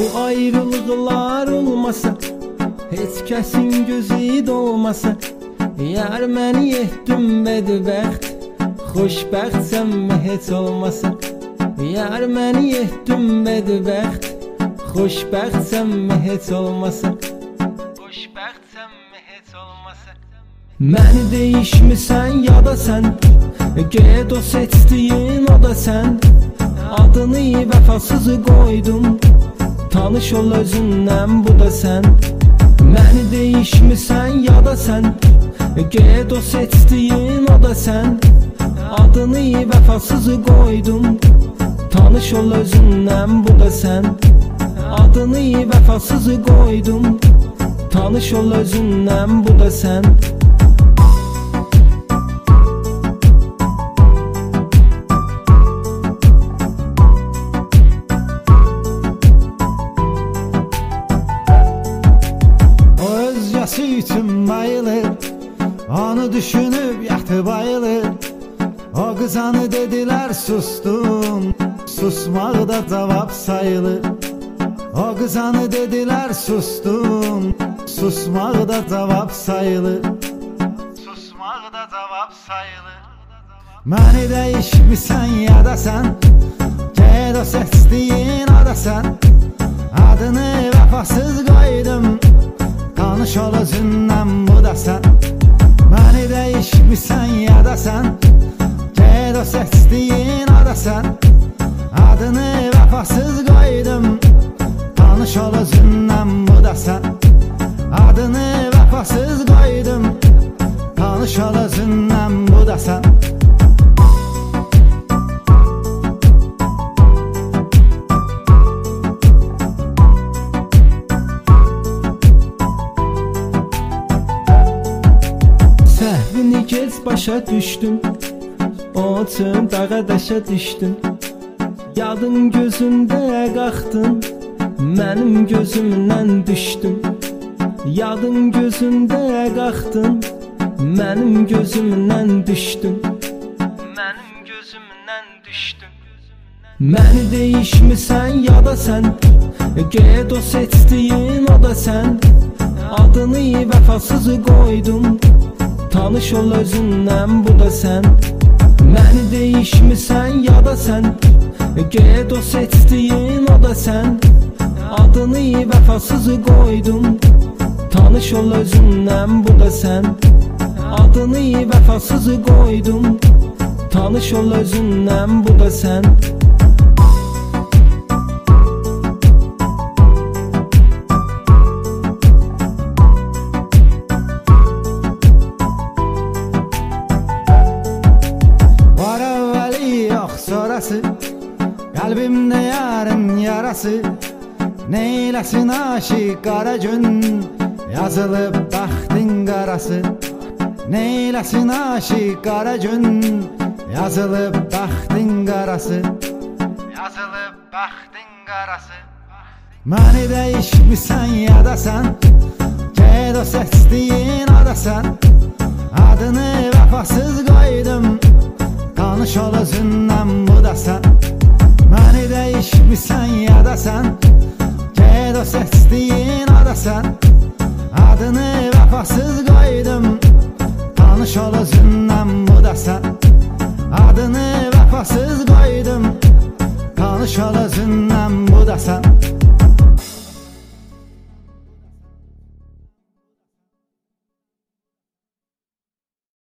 Bu ayrılıqlar olmasa, heç kəsin gözü dolmasa, yar məni etdim bədbəxt, xoşbəxtsənmi heç olmasa, yar məni etdim bədbəxt, xoşbəxtsənmi heç olmasa, xoşbəxtsənmi heç olmasa. Məni değişmisən ya da sən, get o seçdiyin o da sən, adını vəfasız qoydum, tanış ol özündən bu da sən. Məni değişmisən ya da sən, get o seçdiyin o da sən, adını vəfasız qoydum, tanış ol özündən bu da sən. Adını vəfasız qoydum, tanış ol özündən bu da sən. Özgəsi üçün bayılır, onu düşünüb yatıb ayılır. O qızanı dedilər sustum, susmaqda cavab sayılır. O qızanı dedilər sustum, susmaqda cavab sayılır. Susmaqda cavab sayılır. Məni dəyişmisən ya da sən, get o seçdiyin o da sən, adını vəfasız qoydum, tanış ol özündən bu da sən. Məni değişmisən ya da sən, get o seçdiyin o da sən, adını vəfasız qoydum, tanış ol özündən bu da sən. Adını vəfasız qoydum, tanış ol özündən bu da sən. Səhvini gec başa düşdüm, o üçün dağa daşa düşdüm. Yadın gözündə qalxdın, mənim gözümdən düşdün. Yadın gözündə qalxdın, mənim gözümdən düşdün. Mənim gözümdən düşdün. Məni değişmisən ya da sən, get o seçdiyin o da sən, adını vəfasız qoydum, tanış ol özündən bu da sən. Məni değişmisən ya da sən, get o seçdiyin o da sən, adını vəfasız qoydum, tanış ol özündən bu da sən. Adını vəfasız qoydum, tanış ol özündən bu da sən. Kalbimde yarın yarası, neylesin aşık kara gün, yazılıp baktın karası. Neylesin aşık kara gün, yazılıp baktın karası. Yazılıp baktın karası. Məni değişmisən ya da sen, get o seçdiyin o da sen, adını vəfasız qoydum, tanış ol özündən bu da sen. Məni değişmisən ya da sen, get o seçdiyin o da sen, adını vəfasız qoydum, tanış ol özündən bu da sen. Adını vəfasız qoydum, tanış ol özündən bu da sen.